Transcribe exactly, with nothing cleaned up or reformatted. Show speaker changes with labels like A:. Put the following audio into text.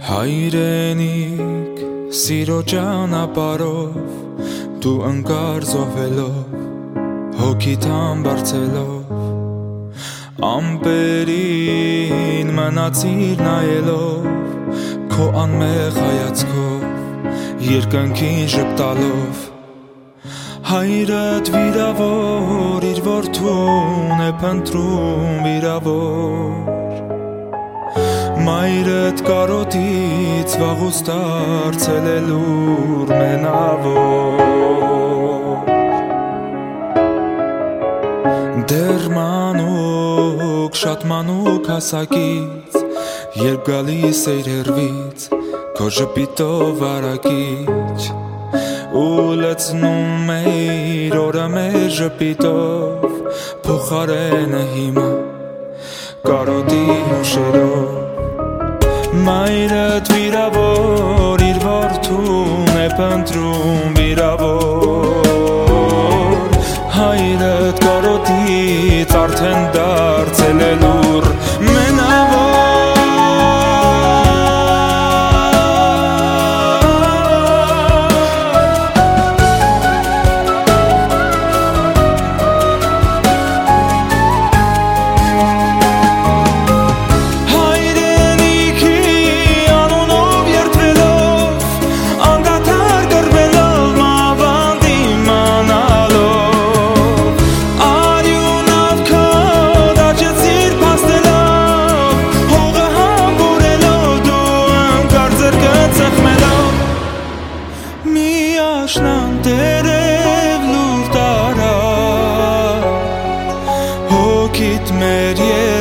A: Հայրենիք սիրո ճանապարհով դու ընկար զոհվելով հոգիդ համբարձելով ամպերին մնացիր նայելով քո անմեղ հայացքով երկնքին ժպտալով հայրդ վիրավոր իր որդուն է փնտրում վիրավոր Մայրդ կարոտից վաղուց դարձել է լուր մենավոր Դեռ մանուկ, շատ մանուկ հասակից Երբ գալիս էիր հեռվից Քո ժպիտով արագիչ Ու լցնում էիր օրը մեր ժպիտով Փոխարենը հիմա կարոտի հուշերով Մայրդ վիրավոր իր որդուն է փնտրում վիրավոր Հայրդ կարոտից արդեն դարձել է լուր մենավոր Աշնան տերև լուր տարա Հոգիդ մեր